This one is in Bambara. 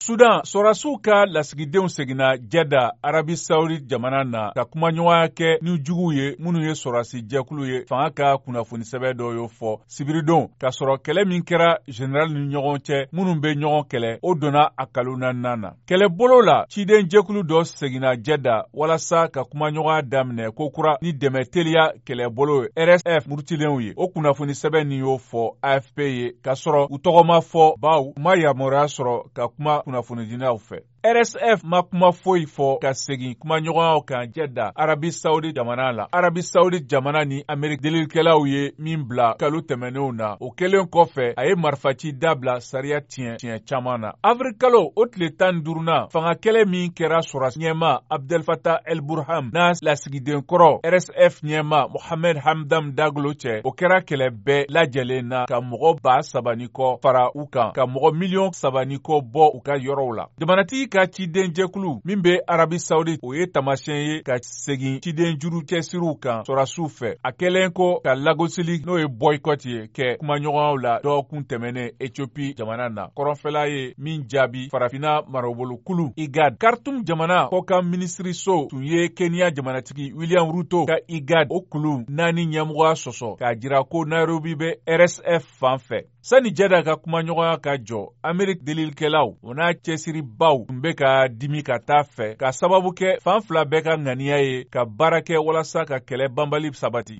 Sudan sɔrɔdasiw ka lasigidenw seginna Jɛda, Arabi Saoudite jamana na ka kumaɲɔgɔnya kɛ ni juguw ye minnu ye sɔrɔdasi jɛkulu ye fanga ka kunnafoni sɛbɛn dɔ y'o fɔ sibiridon k'a sɔrɔ kɛlɛ min kɛra général ni ɲɔgɔn cɛ minnu bɛ ɲɔgɔn kɛlɛ o donna a kalo 4nan na. Kɛlɛbolo la ciden jɛkulu dɔ seginna Jɛda walasa ka kumaɲɔgɔnya daminɛ ko kura ni dɛmɛ teliya kɛlɛbolo RSF murutilenw ye. O kunnafoni sɛbɛn nin y'o fɔ AFP ye k'a sɔrɔ u tɔgɔ ma fɔ baw u ma yamaruya sɔrɔ ka kuma kunnafonidilaw fɛ. RSF ma kuma foyi fɔ ka segin kumaɲɔgɔnyaw kan Jɛda, Arabi Saoudite jamana la. Arabi Saoudite jamana ni Amérique delilikɛlaw ye min bila kalo tɛmɛnenw na. O kɛlen kɔfɛ a ye marifaci dabila sariya tiɲɛ caman na. Avril kalo o tile 15nan fanga kɛlɛ min kɛra sɔrɔdasi ɲɛma Abdel Fattah el-Burhan n'a lasigiden kɔrɔ RSF ɲɛma Mohamed Hamdan Daglo cɛ o kɛra kɛlɛ bɛɛ lajɛlen na ka mɔgɔ 3,000 ni kɔ fara u kan ka mɔgɔ 3,000,000 ni kɔ bɔ u ka yɔrɔw la. Jamanatigi ka ciden jɛkulu min bɛ Arabi Saoudite o ye tamasiyɛn ye ka segin ciden juru cɛsiriw kan sɔrɔdasiw fɛ a kɛlen ko ka lagosili n'o ye boycott ye kɛ kumaɲɔgɔnyaw la dɔgɔkun tɛmɛnen Éthiopie jamana na. Kɔrɔnfɛla ye min jaabi farafinna marabolokulu IGAD. Khartoum jamana kɔkan minisiriso tun ye Kenya jamanatigi William Ruto ka IGAD o kulu 4 ɲɛmɔgɔya sɔsɔ k'a jira ko Nairobi bɛ RSF fan fɛ. Sani Jɛda ka kumaɲɔgɔnya ka jɔ Amérique delilikɛlaw o n'a cɛsiribaw tun bɛ ka dimi ka taa fɛ ka sababu kɛ fan fila bɛɛ ka ŋaniya ye ka baara kɛ walasa ka kɛlɛ banbali sabati.